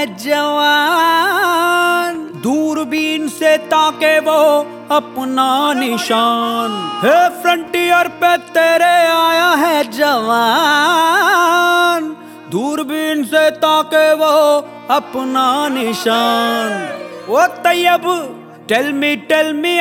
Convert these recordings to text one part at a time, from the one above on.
जवान, दूरबीन से ताके वो अपना निशान। है फ्रंटियर पे तेरे आया है जवान, दूरबीन से ताके वो अपना निशान। ओ Taiyab tell me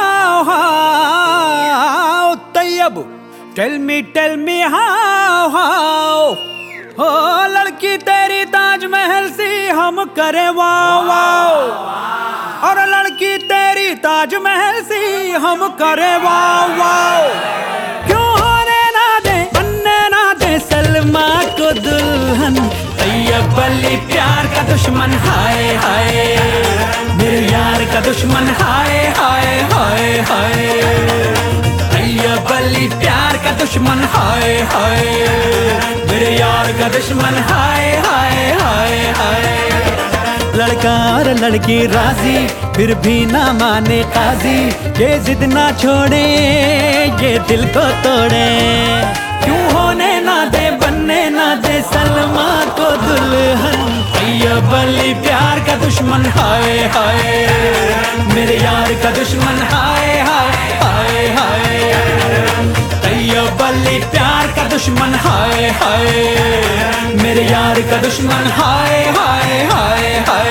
how Taiyab tell me how हो लड़की तेरी ताजमहल सी हम करे वाओ वाओ, और लड़की तेरी ताजमहल सी हम करे वाओ वाओ। क्यों होने ना दे बनने ना दे सलमा को दुल्हन, तैयब अली प्यार का दुश्मन हाय हाय, मेरे यार का दुश्मन हाय हाय हाय हाय। तैयब अली प्यार का दुश्मन हाय हाय, मेरे यार का दुश्मन हाय हाय हाय हाय। लड़का और लड़की राजी फिर भी ना माने काजी, ये जिद ना छोड़े ये दिल को तोड़े। क्यों होने ना दे बनने ना दे सलमा को दुल्हन, तैयब अली प्यार का दुश्मन हाय हाय, मेरे यार का दुश्मन हाय हाय हाय हाय। तैयब अली प्यार का दुश्मन हाय हाय, मेरे यार का दुश्मन हाय हाय हाय हाय।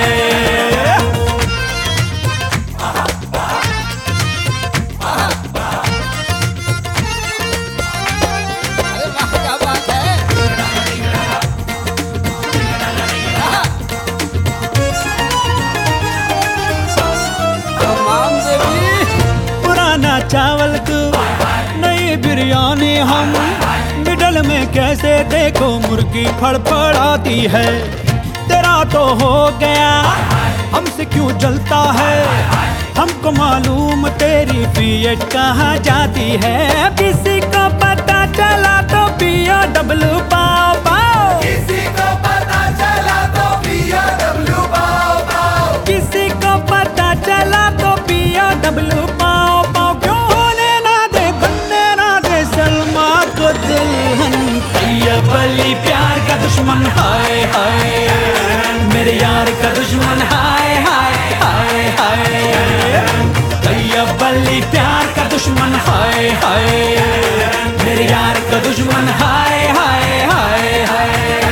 पुराना चावल को नई बिरयानी हम, मिडल में कैसे देखो मुर्गी फड़फड़ाती है। तेरा तो हो गया हमसे क्यों जलता है, हमको मालूम तेरी फीएट कहाँ जाती है। किसी को पता चला तो POW पाओ पाओ, किसी को पता चला तो POW पाओ पाओ, किसी को पता चला तो POW पाओ पाओ। क्यों होने ना दे बनने ना दे सलमा को दुल्हन, तैयब अली प्यार का दुश्मन हाय हाय, मेरे यार का दुश्मन हाय हाय हाय हाय। तैयब अली प्यार का दुश्मन हाय हाय, मेरे यार का दुश्मन हाय हाय हाय हाय।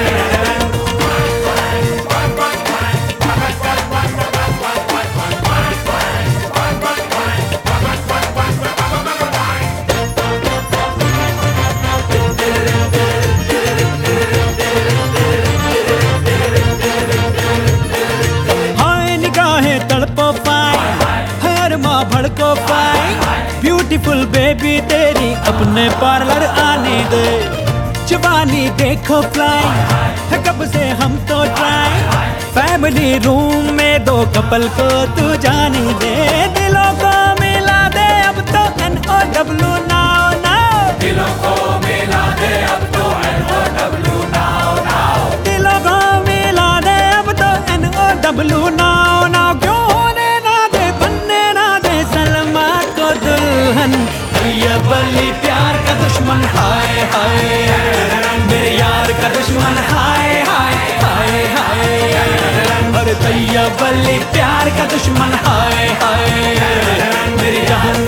भड़को पाई ब्यूटीफुल बेबी तेरी अपने पार्लर आने दे, जवानी देखो फ्लाई है कब से हम तो ट्राई। फैमिली रूम में दो कपल को तू जाने दे, दिलों को मिला दे अब तो NOW नाउ नाउ, दिलों को मिला दे अब तो NOW नाउ नाउ, दिलों को मिला दे अब तो NOW नाउ नाउ। क्यों होने ना दे बनने ना दे सलमा को दुल्हन, तैयब अली प्यार का दुश्मन हाय हाय, मेरे यार का दुश्मन हाय हाय हाय हाय। अरे तैयब अली प्यार का दुश्मन हाय हाय, मेरी जान